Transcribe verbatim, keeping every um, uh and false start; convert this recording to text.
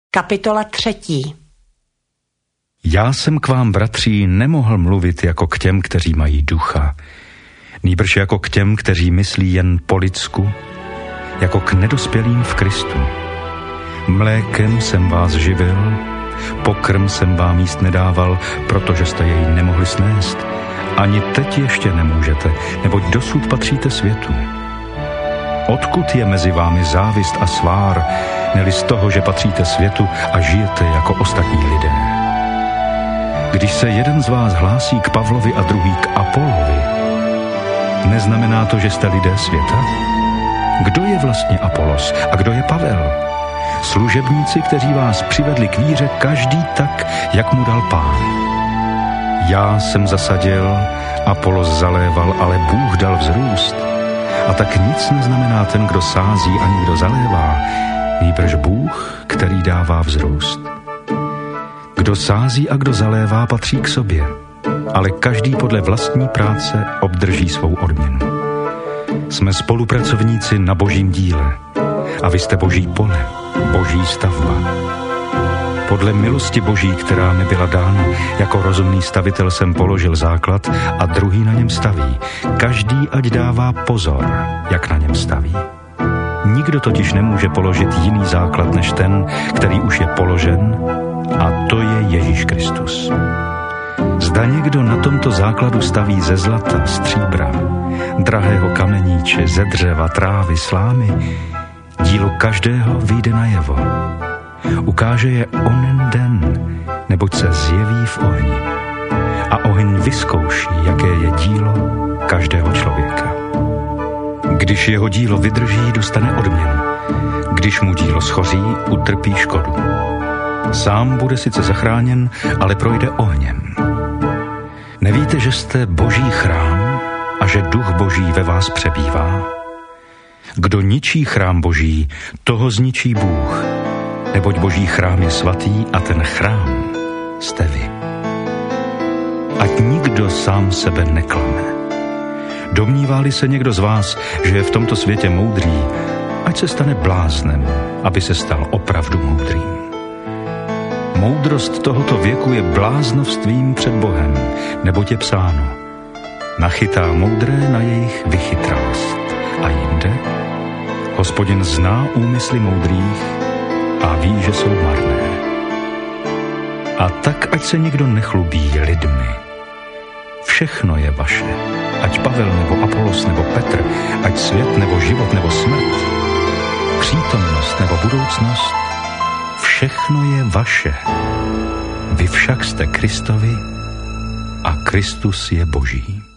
Kapitola třetí. Já jsem k vám, bratří, nemohl mluvit jako k těm, kteří mají ducha, nýbrž jako k těm, kteří myslí jen po lidsku, jako k nedospělým v Kristu. Mlékem jsem vás živil, pokrm jsem vám jíst nedával, protože jste jej nemohli snést. Ani teď ještě nemůžete, neboť dosud patříte světu. Odkud je mezi vámi závist a svár, neli z toho, že patříte světu a žijete jako ostatní lidé? Když se jeden z vás hlásí k Pavlovi a druhý k Apolovi, neznamená to, že jste lidé světa? Kdo je vlastně Apolos a kdo je Pavel? Služebníci, kteří vás přivedli k víře, každý tak, jak mu dal Pán. Já jsem zasadil, Apolos zaléval, ale Bůh dal vzrůst. A tak nic neznamená ten, kdo sází, ani kdo zalévá, nýbrž Bůh, který dává vzrůst. Kdo sází a kdo zalévá, patří k sobě, ale každý podle vlastní práce obdrží svou odměnu. Jsme spolupracovníci na Božím díle a vy jste Boží pole, Boží stavba. Podle milosti Boží, která mi byla dána, jako rozumný stavitel jsem položil základ a druhý na něm staví. Každý ať dává pozor, jak na něm staví. Nikdo totiž nemůže položit jiný základ než ten, který už je položen, a to je Ježíš Kristus. Zda někdo na tomto základu staví ze zlata, stříbra, drahého kamení či ze dřeva, trávy, slámy, dílo každého vyjde najevo. Ukáže je onen den, neboť se zjeví v ohni. A oheň vyzkouší, jaké je dílo každého člověka. Když jeho dílo vydrží, dostane odměnu. Když mu dílo schoří, utrpí škodu. Sám bude sice zachráněn, ale projde ohněm. Nevíte, že jste Boží chrám a že duch Boží ve vás přebývá? Kdo ničí chrám Boží, toho zničí Bůh, neboť Boží chrám je svatý a ten chrám jste vy. Ať nikdo sám sebe neklame. Domnívá-li se někdo z vás, že je v tomto světě moudrý, ať se stane bláznem, aby se stal opravdu moudrým. Moudrost tohoto věku je bláznovstvím před Bohem, neboť je psáno: nachytá moudré na jejich vychytrást. A jinde: Hospodin zná úmysly moudrých a ví, že jsou marné. A tak, ať se nikdo nechlubí lidmi. Všechno je vaše, ať Pavel nebo Apolos nebo Petr, ať svět nebo život nebo smrt, přítomnost nebo budoucnost, všechno je vaše. Vy však jste Kristovi a Kristus je Boží.